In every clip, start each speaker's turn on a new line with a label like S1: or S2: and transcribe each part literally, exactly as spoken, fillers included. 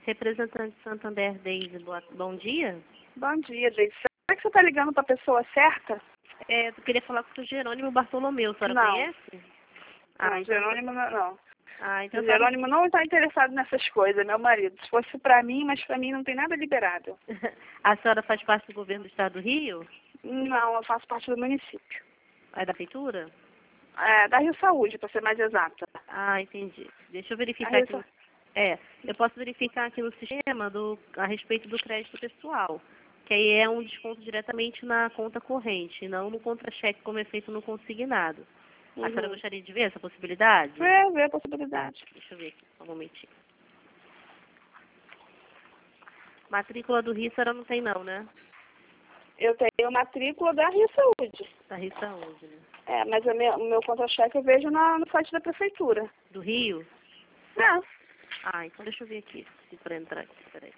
S1: Representante Santander, Deise, boa, bom dia.
S2: Bom dia, Deise. Será que você está ligando para a pessoa certa?
S1: É, eu queria falar com o Jerônimo Bartolomeu, a senhora
S2: Não.
S1: conhece? Ah,
S2: Não,
S1: então...
S2: Jerônimo não. não.
S1: Ah, então
S2: o
S1: tá...
S2: Jerônimo não está interessado nessas coisas, meu marido. Se fosse para mim, mas para mim não tem nada liberado.
S1: A senhora faz parte do governo do estado do Rio?
S2: Não, eu faço parte do município.
S1: É da prefeitura?
S2: É, da Rio Saúde, para ser mais exata.
S1: Ah, entendi. Deixa eu verificar
S2: Rio
S1: aqui. No... É, eu posso verificar aqui no sistema do, a respeito do crédito pessoal, que aí é um desconto diretamente na conta corrente, e não no contra-cheque como é feito no consignado.
S2: Uhum.
S1: A senhora gostaria de ver essa possibilidade?
S2: É, ver a possibilidade.
S1: Deixa eu ver aqui, só um momentinho. Matrícula do Rio a senhora não tem não, né?
S2: Eu tenho matrícula da Rio Saúde.
S1: Da Rio Saúde, né?
S2: É, mas o meu, o meu contra-cheque eu vejo na, no site da prefeitura.
S1: Do Rio?
S2: É.
S1: Ah, então deixa eu ver aqui, se para entrar aqui, peraí.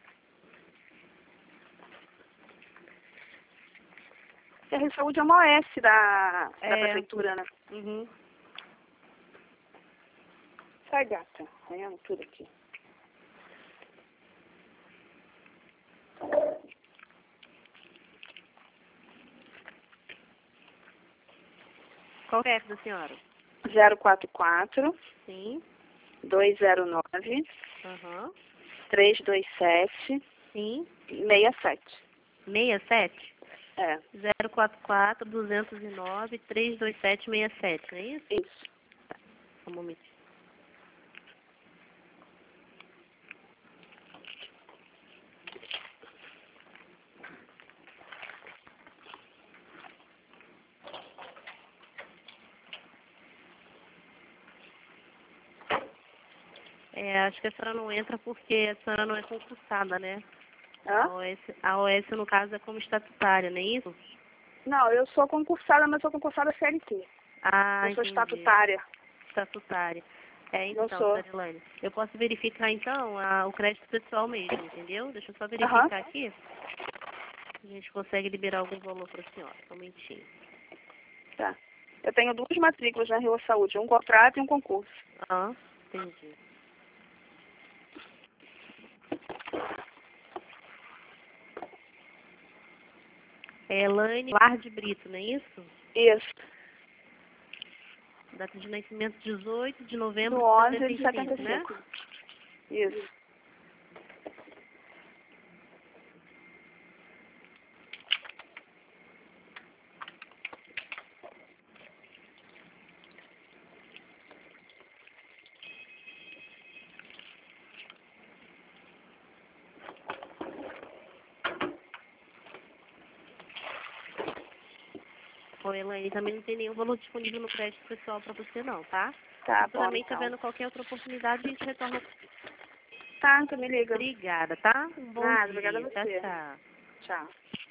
S2: A Rio Saúde é uma O S da,
S1: É.
S2: da prefeitura, né?
S1: Uhum.
S2: Sai, gata. Arranhando tudo aqui.
S1: Qual é a da senhora?
S2: zero quatro quatro,
S1: Sim.
S2: dois zero nove,
S1: Aham.
S2: três dois sete,
S1: Sim.
S2: seis sete.
S1: sessenta e sete?
S2: É.
S1: zero quatro quatro, dois zero nove, três dois sete, seis sete, não é isso?
S2: Isso.
S1: Tá, só um momentinho. É, acho que a senhora não entra porque a senhora não é concursada, né?
S2: Hã?
S1: A O S, a O S, no caso, é como estatutária, não é isso?
S2: Não, eu sou concursada, mas sou concursada C L T.
S1: Ah,
S2: Eu sou
S1: entendi.
S2: estatutária.
S1: Estatutária. É,
S2: Não
S1: então,
S2: sou.
S1: Sarilane, eu posso verificar, então, a, o crédito pessoal mesmo, entendeu? Deixa eu só
S2: Aham.
S1: verificar aqui. A gente consegue liberar algum valor para a senhora. Só um momentinho.
S2: Tá. Eu tenho duas matrículas na Rio Saúde, um contrato e um concurso.
S1: Ah, entendi. É Elaine Ward Brito, não é isso?
S2: Isso.
S1: Data de nascimento dezoito de novembro
S2: Do
S1: de
S2: onze
S1: setenta
S2: de
S1: e
S2: setenta
S1: cinco,
S2: e
S1: né?
S2: cinco. Isso.
S1: Ô, Elaine, também não tem nenhum valor disponível no crédito pessoal para você não, tá?
S2: Tá bom,
S1: Futuramente,
S2: então.
S1: havendo qualquer outra oportunidade, a gente retorna.
S2: Tá, então me liga.
S1: Obrigada, tá? Um bom
S2: Nada,
S1: dia.
S2: obrigada a
S1: Tchau,
S2: você.
S1: tchau.
S2: Tchau.